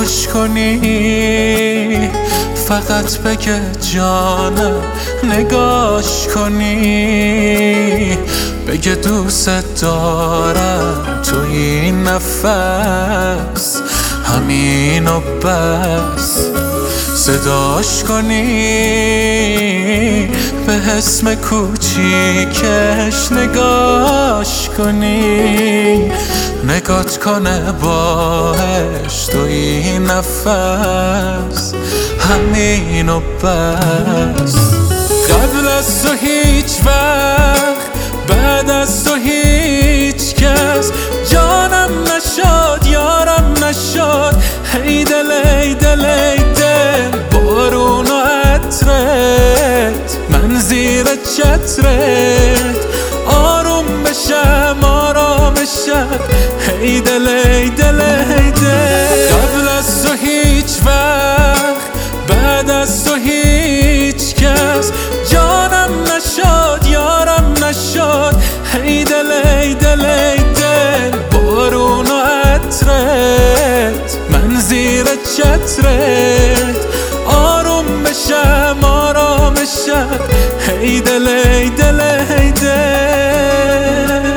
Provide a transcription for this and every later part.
نگاش کنی، فقط بگه جانم نگاش کنی، بگه دوست دارم تو این نفس، همین و بس. صداش کنی، به اسم کوچیکش نگاش کنی، نگات کنه باش تو این نفس، همین و بس. قبل از تو هیچ وقت، بعد از تو هیچ کس جانم نشد یارم نشد. ای دل ای دل ای دل، بارون و عطرت، من زیر چترت آروم بشم آرام بشم. ای دل ای دل ای دل، قبل از تو هیچ وقت، بعد از تو هیچ کس جانم نشد یارم نشد. ای دل ای دل ای دل، بارون و عطرت، من زیر چترت آروم بشم آرام بشم. ای دل ای دل ای دل.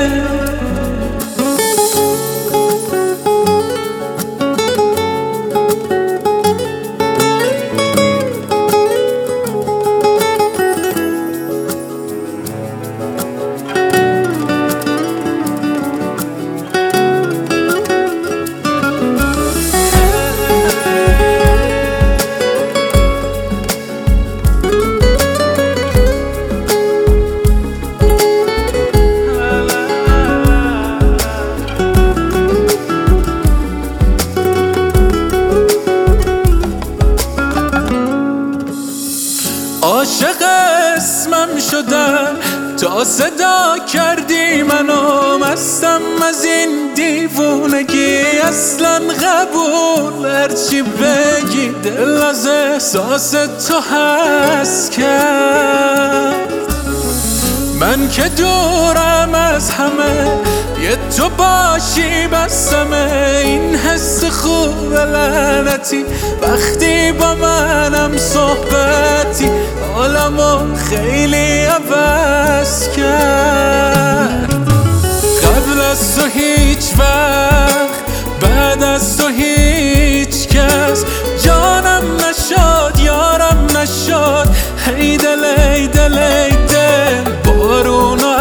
عاشق اسمم شدم تا صدا کردی منو، مستم از این دیوونگی اصلا قبول. هرچی بگی دل از احساس تو هست کرد، من که دورم از همه یه تو باشی بسمه. این حس خوب لعنتی وقتی با منم صحبتی، حالمو خیلی عوض کرد. قبل از تو هیچ وقت، بعد از تو هیچ کس جانم نشد یارم نشد. ای دل ای دل ای دل، بارون و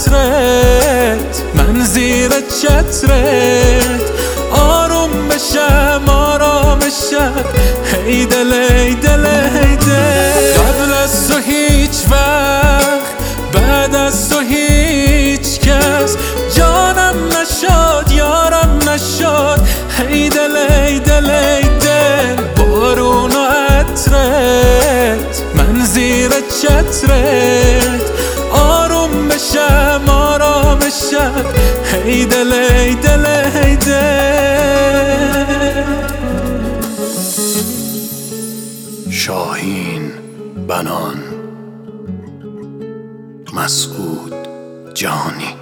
عطرت، من زیر چترت آروم بشم آرام بشم. ای دل ای دل ای دل، قبل از تو هیچ وقت، بعد از تو هیچ کس جانم نشد یارم نشد. ای دل ای دل ای دل، بارون و عطرت، من زیر چترت آروم بشم آرام بشم. ای دل ای دل ای دل. شاهین بنان، مسعود جانی.